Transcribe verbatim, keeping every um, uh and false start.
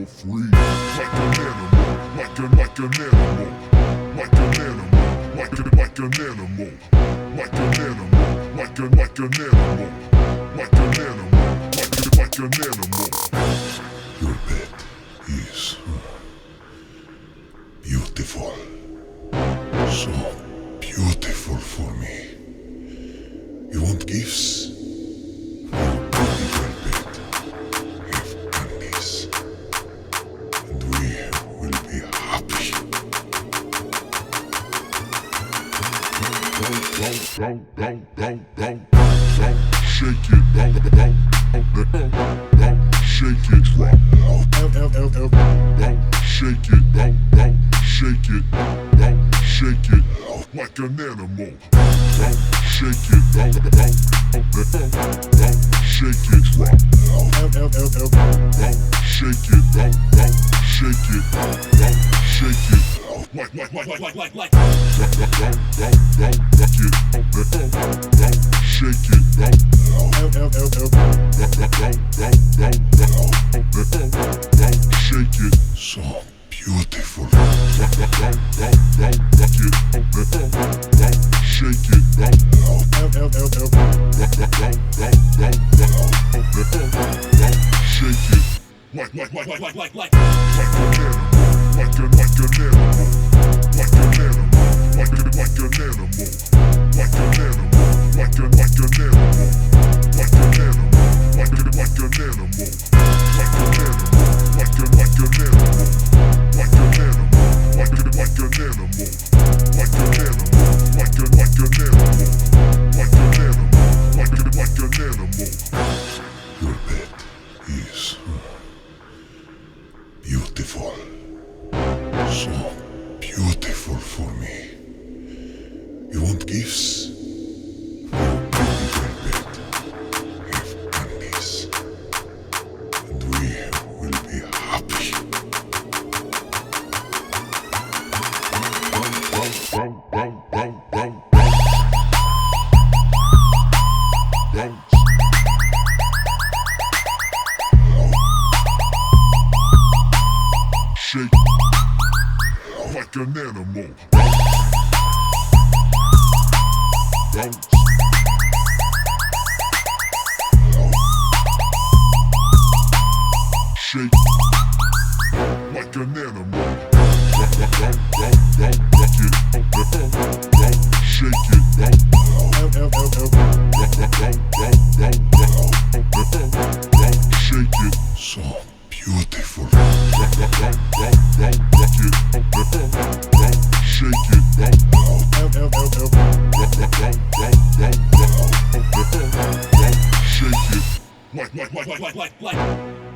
for free. Like an animal, like a, like an animal, like an animal, like a, like an animal, like an animal, like a, like an animal, like an animal, like a, like an animal. Your bed is beautiful, so beautiful for me. You want gifts? Well, pretty well bed. Have candies, and we will be happy. Down, down, down, down, down, down, shake it, down, down, down, down, shake it, drop, down, shake it, down, down, shake it, down, shake it, like an animal, down, shake it, down, down, down, down, shake it, drop, down, shake it, down, down, shake it, down, shake it, like, like, like, like, like, like, like, down, down, down, down, rock it, down, down, shake it, down, down, down, down, down, down, shake it, So beautiful. down, down, down, down, rock it, down, down, shake it, down, down, down, down, down, down, shake it, like, like, like, like, like, like, like, like an animal, like a, like an animal, like an animal, like a, like an animal, like an animal, like a, like an animal, like an animal, like a, like an animal, like an animal, like a, like an animal, like an animal, like a, like an animal, like an animal, like a, like an animal, like an animal, like a, like an animal. Your bed is beautiful, so beautiful for me. You want gifts? Well, pretty well bed. Have candies, and we will be happy. Down, down, down, down, down, down. Shake like an animal. Down. Shake like an animal. Down, down, down, down, rock it, down, down, shake it, down, down, down, down, down, down, shake it, So beautiful. down, down, down, down, rock it, down, down, shake it, down, down, down, down, down, down, shake it, like, like, like, like, like, like, like.